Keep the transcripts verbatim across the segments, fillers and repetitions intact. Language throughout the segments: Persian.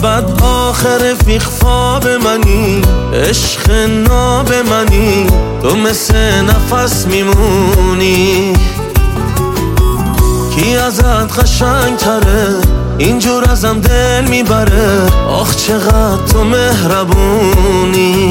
بعد آخر رفیق خواب منی، عشق ناب منی، تو مثل نفس میمونی. کی ازت قشنگ تره اینجور ازم دل میبره، آخ چقدر تو مهربونی.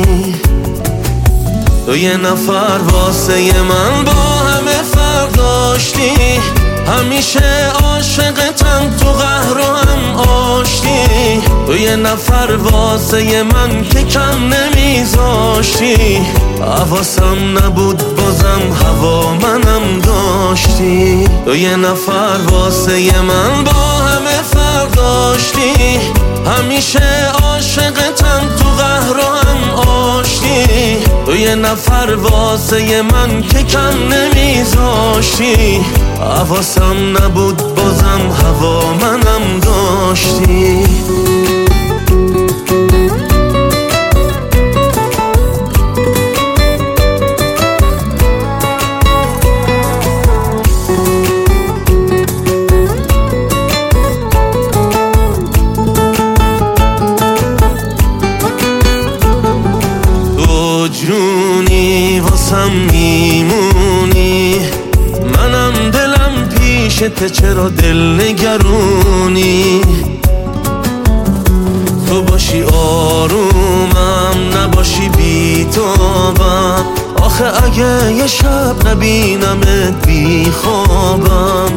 تو یه نفر واسه من با همه فرق داشتی، همیشه عاشقتم تو قهر و هم آشتی. تو یه نفر واسه من که کم نمیذاشتی، حواسم نبود بازم هوا منم داشتی. تو یه نفر واسه من با همه فرق داشتی، همیشه عاشقتم تو قهر و هم آشتی. تو یه نفر واسه من که کم نمیذاشتی، حواسم نبود بازم هوا منم داشتی. تو جونی واسم میمونی، منم دلم پیشت چرا دل نگرونی. تو باشی آرومم، نباشی بی تابم، آخه اگه یه شب نبینمت بی خوابم.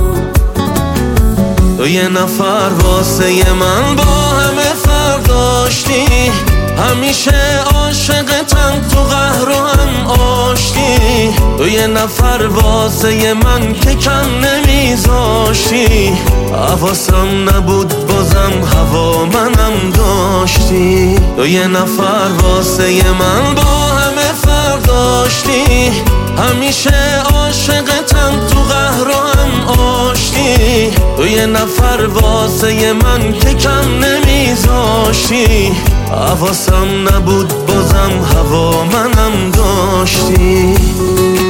تو یه نفر واسه من با همه فرق داشتی، همیشه عاشقتم تو قهر و هم آشتی. تو یه نفر واسه من که کم نمیذاشتی، حواسم نبود بازم هوا منم داشتی. تو یه نفر واسه من با همه فرق داشتی، همیشه عاشقتم تو قهر و هم آشتی. تو یه نفر واسه من که کم نمیذاشتی، حواسم نبود بازم هوا منم داشتی.